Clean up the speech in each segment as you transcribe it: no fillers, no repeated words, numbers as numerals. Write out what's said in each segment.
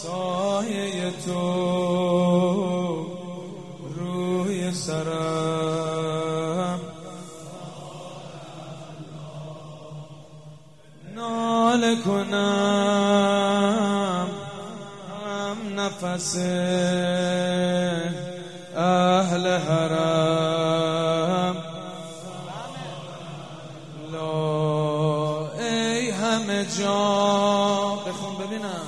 سایه تو روی سرم، ناله کنم هم نفس اهل حرم. لا ای همه جا بخون ببینم،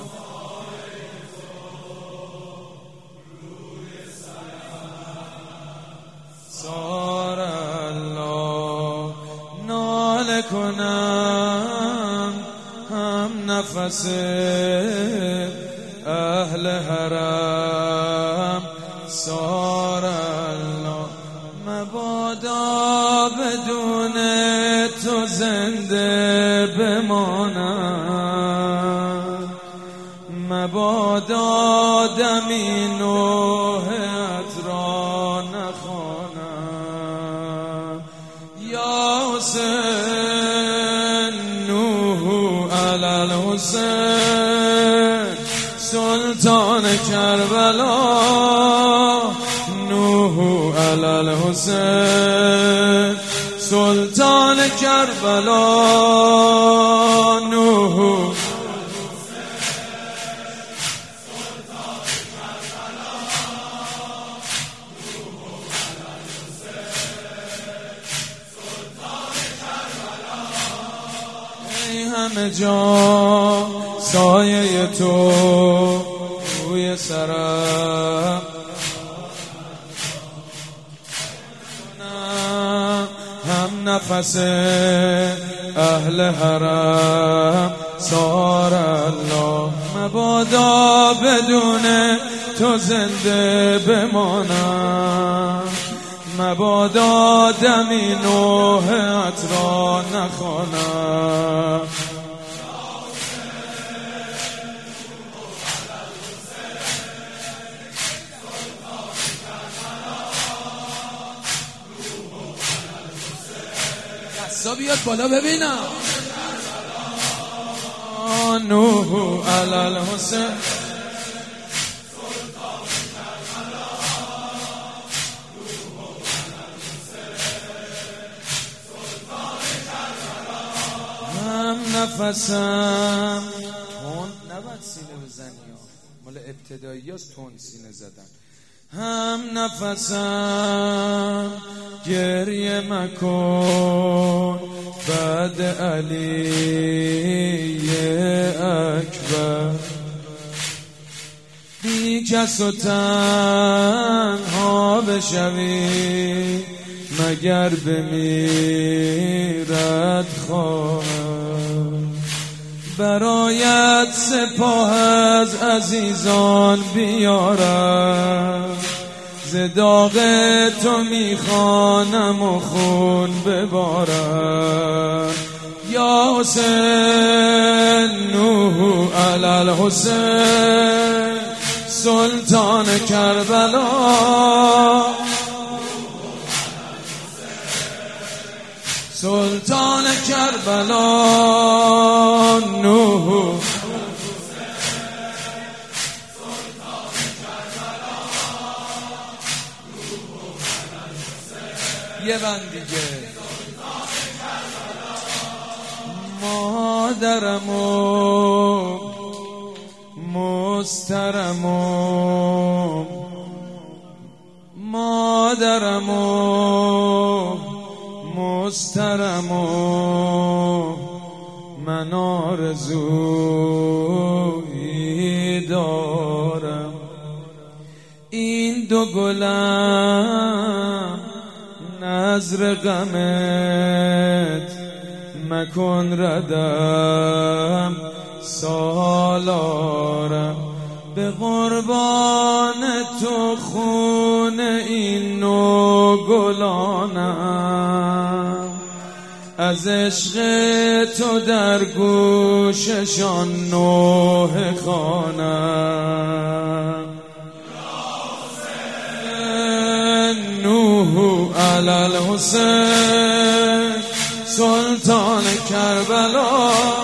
سار الله، ناله کنم هم نفس اهل حرم. سار الله، مبادا بدون تو زنده بمانم، مبادا دمی نوحت را نخوانم. یا حسین نوح علی الحسین، سلطان کربلا، نوح علی الحسین سلطان کربلا، نوح همه جا سایه تو روی سرم، هم نفس اهل حرم. سار الله، مبادا بدون تو زنده بمانم، مبادا دمی نوحت را نخوانم. دستا بیاد بالا ببینم، نوح علی الحسین هم نفسم. تون نباید سینه بزنی، مال ابتدایی هست تون سینه زدن. هم نفسم، گریه مکن بعد علی اکبر، بی کس و تنها بشوی مگر بمیرد خواهر. برایت سپاه از عزیزان بیارم، ز داغ تو میخوانم و خون ببارم. یا حسین نوح علی الحسین سلطان کربلا، سلطان کربلا، نوح یه بند دیگه. مادرم و مسترم و مادرم و مسترم و من آرزویی دارم، این دو گلم نذر غمت مکن ردم سالارم. به قربان تو خون این نو گلانم، از عشق تو در گوششان نوحه خوانم. نوح علی الحسین سلطان کربلا،